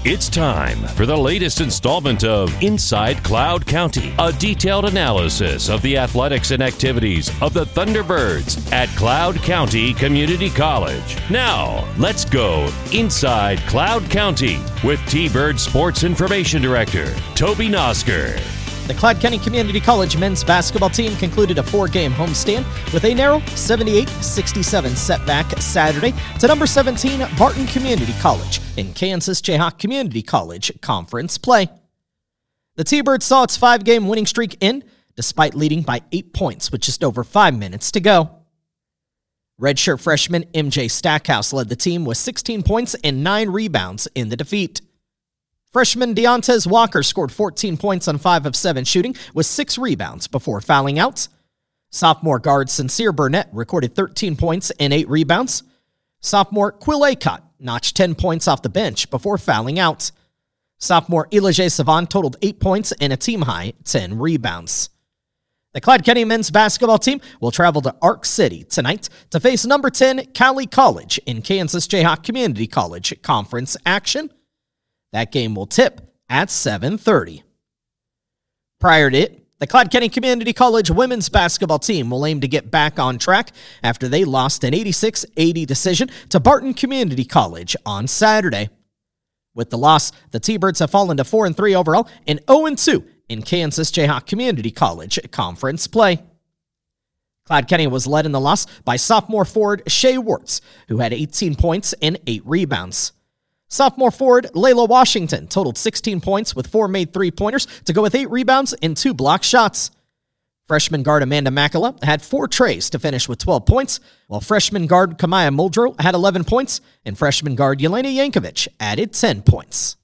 It's time for the latest installment of Inside Cloud County, a detailed analysis of the athletics and activities of the Thunderbirds at Cloud County Community College. Now, let's go Inside Cloud County with T-Bird Sports Information Director, Toby Nosker. The Cloud County Community College men's basketball team concluded a 4-game homestand with a narrow 78-67 setback Saturday to number 17 Barton Community College in Kansas Jayhawk Community College conference play. The T-Birds saw its 5-game winning streak end despite leading by 8 points with just over 5 minutes to go. Redshirt freshman MJ Stackhouse led the team with 16 points and 9 rebounds in the defeat. Freshman Deontez Walker scored 14 points on 5 of 7 shooting with 6 rebounds before fouling out. Sophomore guard Sincere Burnett recorded 13 points and 8 rebounds. Sophomore Quill Acott notched 10 points off the bench before fouling out. Sophomore Elijah Savant totaled 8 points and a team-high 10 rebounds. The Cloud County men's basketball team will travel to Ark City tonight to face number 10 Cali College in Kansas Jayhawk Community College conference action. That game will tip at 7:30. Prior to it, the Cloud County Community College women's basketball team will aim to get back on track after they lost an 86-80 decision to Barton Community College on Saturday. With the loss, the T-Birds have fallen to 4-3 overall and 0-2 in Kansas Jayhawk Community College conference play. Cloud County was led in the loss by sophomore forward Shea Wertz, who had 18 points and 8 rebounds. Sophomore forward Layla Washington totaled 16 points with 4 made three-pointers to go with 8 rebounds and 2 blocked shots. Freshman guard Amanda Makala had 4 trays to finish with 12 points, while freshman guard Kamaya Muldrow had 11 points, and freshman guard Yelena Yankovic added 10 points.